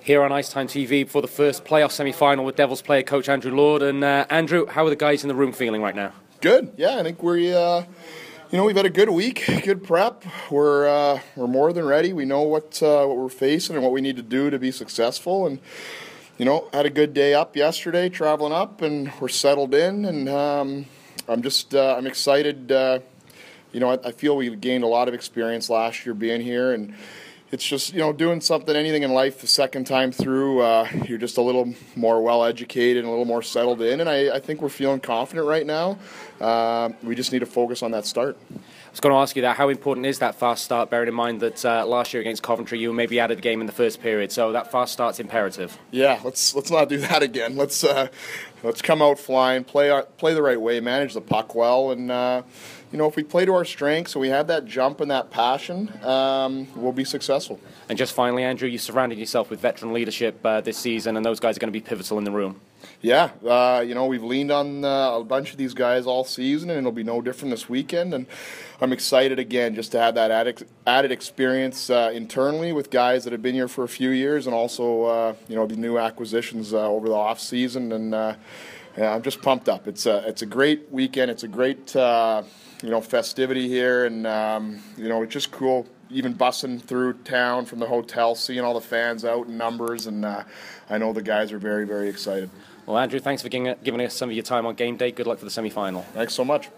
here on Ice Time TV for the first playoff semi-final with Devils player coach Andrew Lord. And Andrew, how are the guys in the room feeling right now? Good. Yeah, I think we've had a good week, good prep. We're more than ready. We know what we're facing and what we need to do to be successful. And had a good day up yesterday, traveling up, and we're settled in. And I'm excited. I feel we gained a lot of experience last year being here, and it's just, doing anything in life the second time through, you're just a little more well-educated and a little more settled in, and I think we're feeling confident right now. We just need to focus on that start. I was going to ask you that. How important is that fast start, bearing in mind that last year against Coventry you maybe added a game in the first period, so that fast start's imperative? Yeah, let's not do that again. Let's come out flying, play the right way, manage the puck well, and if we play to our strengths and we have that jump and that passion, we'll be successful. And just finally, Andrew, you surrounded yourself with veteran leadership this season, and those guys are going to be pivotal in the room. Yeah, we've leaned on a bunch of these guys all season, and it'll be no different this weekend. And I'm excited again just to have that added experience internally with guys that have been here for a few years, and also the new acquisitions over the off season. And I'm just pumped up. It's a great weekend. It's a great festivity here, and it's just cool. Even bussing through town from the hotel, seeing all the fans out in numbers, and I know the guys are very, very excited. Well, Andrew, thanks for giving us some of your time on game day. Good luck for the semi-final. Thanks so much.